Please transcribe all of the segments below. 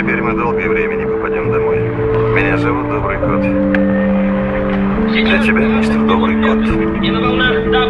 Теперь мы долгое время не попадем домой. Меня зовут Добрый Кот. Для тебя, мистер Добрый Кот. И на волнах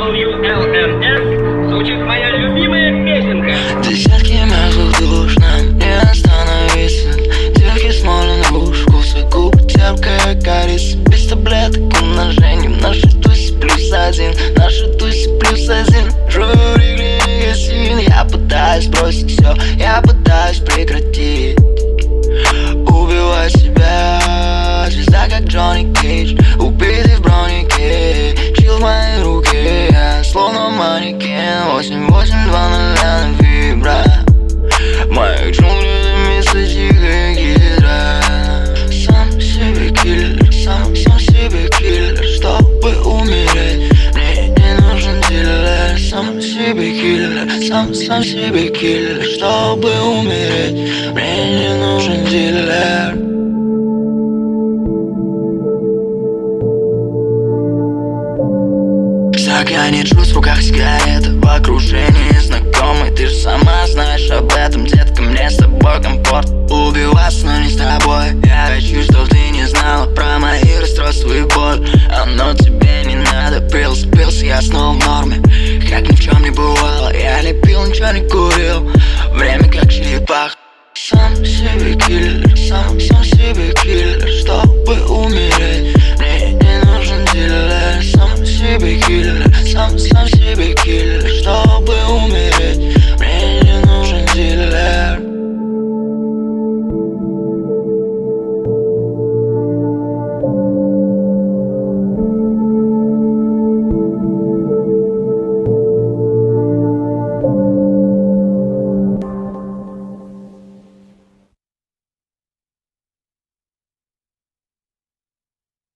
WLNS звучит моя любимая песенка. Десятки мертвых душ нам не остановиться. Девки смотрят на губ, вкусы губ, терпкая корица. Без таблеток умножением. Наши туси +1, наши туси +1. Журик, негативен. Я пытаюсь бросить все, я пытаюсь прекратить. Убивай себя, звезда как Джонни Кейдж. Убитый в бронике, чил в моей руке. Я словно манекен, 8820 на вибра. В моих джунглях место тихая гидра. Сам себе киллер, сам себе киллер. Чтобы умереть, мне не нужен дилер. Сам себе киллер, сам себе киллер. Чтобы умереть, мне не нужен дилер. Стакане джус, в руках сигарета, в окружении знакомый. Ты же сама знаешь об этом, детка, мне с тобой комфорт. Убиваться, но не с тобой. Я хочу, чтоб ты не знала про мои расстройства и боль. Оно тебе не надо, пился, я снова в норме. Как ни в чем не бывало, я не пил, ничего не курил. Время как черепах. Сам себе киллер, сам себе киллер. Чтобы умереть, мне не нужен дилер. Сам себе киллер.